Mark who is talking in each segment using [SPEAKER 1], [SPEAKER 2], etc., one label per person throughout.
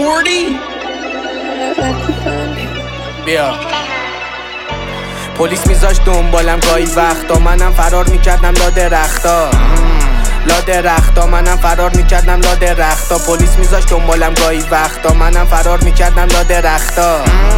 [SPEAKER 1] 40. بیا پلیس میذاشت دنبالم گاهی وقتا، منم فرار میکردم لا درختا. لا درختا منم فرار میکردم لا درختا. پلیس میذاشت دنبالم گاهی وقتا، منم فرار میکردم لا درختا.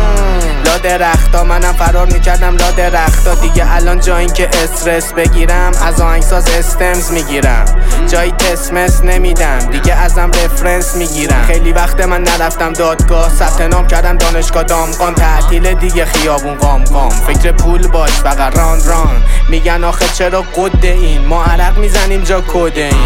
[SPEAKER 1] لا درختا منم فرار میکردم لا درختا. دیگه الان جا این که استرس بگیرم از آهنگساز استمز میگیرم، جایی تسمس نمیدم دیگه ازم رفرنس میگیرم. خیلی وقت من نرفتم دادگاه، ثبت نام کردم دانشگاه دامغان. تعطیل دیگه خیابون قام قام، فکر پول باش فقط ران ران. میگن آخه چرا قده این، ما عرق میزنیم جا کده این.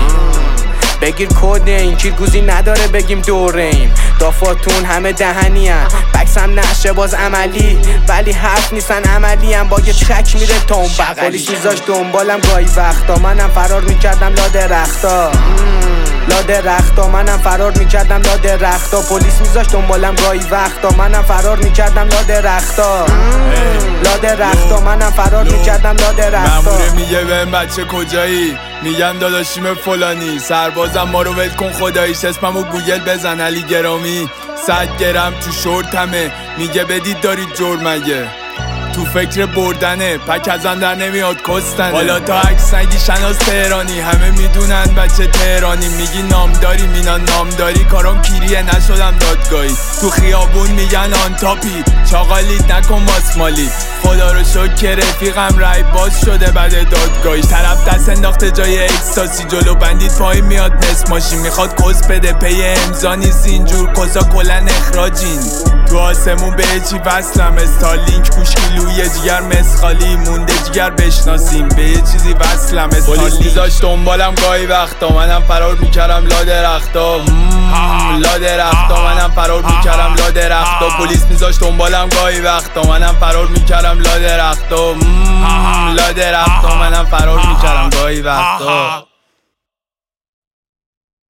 [SPEAKER 1] بگیر کده این کیرگوزی نداره بگیم دوره ایم. دافاتون همه دهنی هن، بکسم نشه باز عملی، ولی حرف نیستن عملی هم. با یه چک میره تا اون بغلی. پلیس میذاشت دنبالم گاهی وقتا، منم فرار میکردم لا درختا. لا درختا منم فرار میکردم لا درختا. پلیس میذاشت دنبالم گاهی وقتا، منم فرار میکردم لا درختا. لا درختا منم فرار میکردم لا درختا.
[SPEAKER 2] ماموره میگه بهم بچه کجایی، میگم داداشیم فلانی. سربازم ما رو ول کن خداییش، اسممو گوگل بزن علی گرامی. 100 گرم تو شورتمه، میگه بدید دارید جور مگه. تو فکر بردنه پک ازم در نمیاد کستنه. حالا تا عکس نگی شناس تهرانی، همه میدونن بچه تهرانی. میگی نامداری مینا نامداری، کارم کیریه نشدم دادگاهی. تو خیابون میگن آن تاپی، چاقالیت نکن ماسمالی. خدا رو شکر رفیقم رای باز شده بعد دادگاهی. طرف دست انداخته جای اکستاسی، جلو بندید پایین میاد نصف ماشین. میخواد کس بده پی امضا نیست اینجور کسا کلن اخراجین. تو آسمون به چی وصلم استارلینک، گوش کیلوی جگر مسخالی مونده جگر بشناسیم. به یه چیزی وصلم استارلینک. پلیس میذاشت دنبالم گاهی وقتا، منم فرار میکردم لا درختا. لا درختا منم فرار میکردم لا درختا. پلیس میذاشت دنبالم گاهی وقتا، منم فرار میکردم لا درختا. لا درختا منم فرار میکردم گاهی وقتا.